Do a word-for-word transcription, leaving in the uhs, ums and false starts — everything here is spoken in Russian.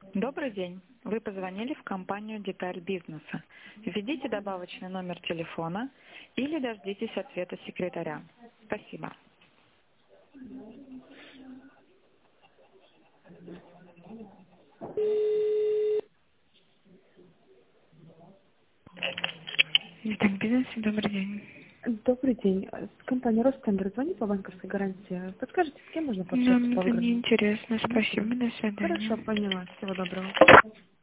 Добрый день. Вы позвонили в компанию «Деталь бизнеса». Введите добавочный номер телефона или дождитесь ответа секретаря. Спасибо. «Деталь бизнеса», добрый день. Добрый день. С компании Ростендер звонит по банковской гарантии. Подскажите, с кем можно пообщаться Нам по это не выгодному? интересно. Спасибо. До свидания. Хорошо, поняла. Всего доброго.